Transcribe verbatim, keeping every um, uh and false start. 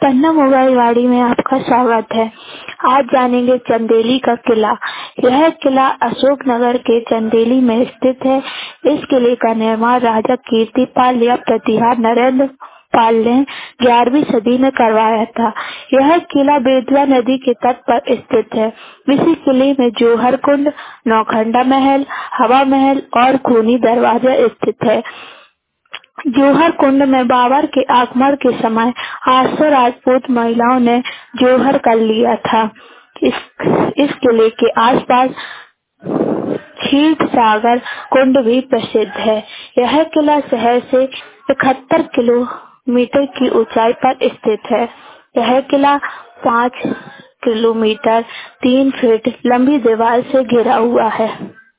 पन्ना mobile गाड़ी में आपका स्वागत है। आज जानेंगे चंदेली का किला। यह किला अशोकनगर के चंदेली में स्थित है। इस किले का निर्माण राजा कीर्तिपाल या प्रतिहार नरेंद्र पाल ने ग्यारहवीं सदी में करवाया था। यह किला बेतवा नदी के तट पर स्थित है। इसी किले में जौहर कुंड, नौखंडा महल, हवा महल और खूनी दरवाजा स्थित है। जौहर कुंड में बाबर के आगमन के समय आठ सौ राजपूत महिलाओं ने जौहर कर लिया था। इस इस किले के आसपास क्षीर सागर कुंड भी प्रसिद्ध है। यह किला शहर से इकहत्तर किलोमीटर की ऊंचाई पर स्थित है। यह किला पाँच किलोमीटर तीन फीट लंबी दीवार से घिरा हुआ है।